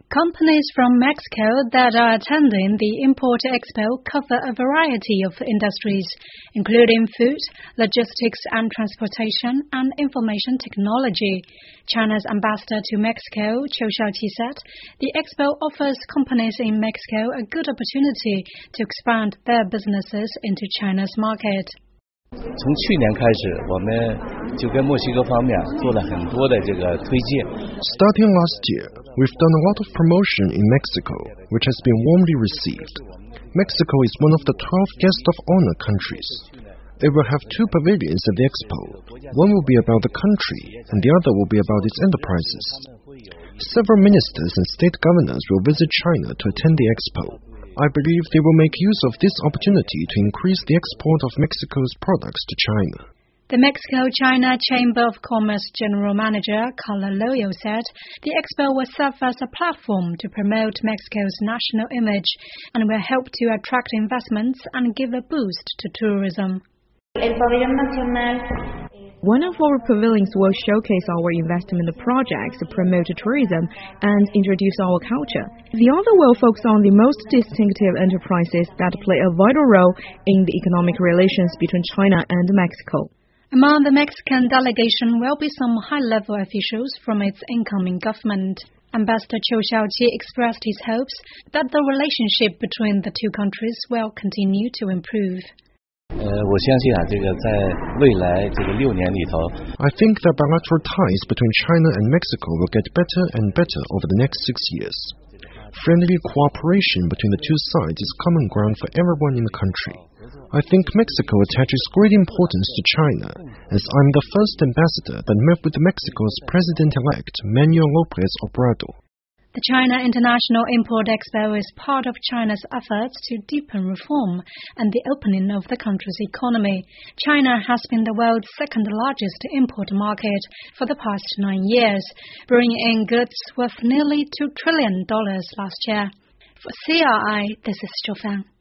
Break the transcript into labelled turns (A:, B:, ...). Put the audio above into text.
A: Companies from Mexico that are attending the Import Expo cover a variety of industries, including food, logistics and transportation, and information technology. China's ambassador to Mexico, Qiu Shaoqi, said the expo offers companies in Mexico a good opportunity to expand their businesses into China's market.
B: 从去年开始，我们就跟墨西哥方面做了很多的这个推荐。
C: Starting last year, we've done a lot of promotion in Mexico, which has been warmly received. Mexico is one of the 12 guest of honor countries. It will have 2 pavilions at the expo. One will be about the country, and the other will be about its enterprises. Several ministers and state governors will visit China to attend the expo. I believe they will make use of this opportunity to increase the export of Mexico's products to China.
A: The Mexico-China Chamber of Commerce General Manager Carla Loyo said the expo will serve as a platform to promote Mexico's national image and will help to attract investments and give a boost to tourism.
D: One of our pavilions will showcase our investment projects, promote tourism, and introduce our culture. The other will focus on the most distinctive enterprises that play a vital role in the economic relations between China and Mexico.
A: Among the Mexican delegation will be some high-level officials from its incoming government. Ambassador Qiu Shaoqi expressed his hopes that the relationship between the 2 countries will continue to improve.
B: I think
C: that bilateral ties between China and Mexico will get better and better over the next 6 years. Friendly cooperation between the 2 sides is common ground for everyone in the country. I think Mexico attaches great importance to China, as I'm the first ambassador that met with Mexico's President-elect Manuel López Obrador.
A: The China International Import Expo is part of China's efforts to deepen reform and the opening of the country's economy. China has been the world's 2nd largest import market for the past 9 years, bringing in goods worth nearly $2 trillion last year. For CRI, this is Zhou Fan.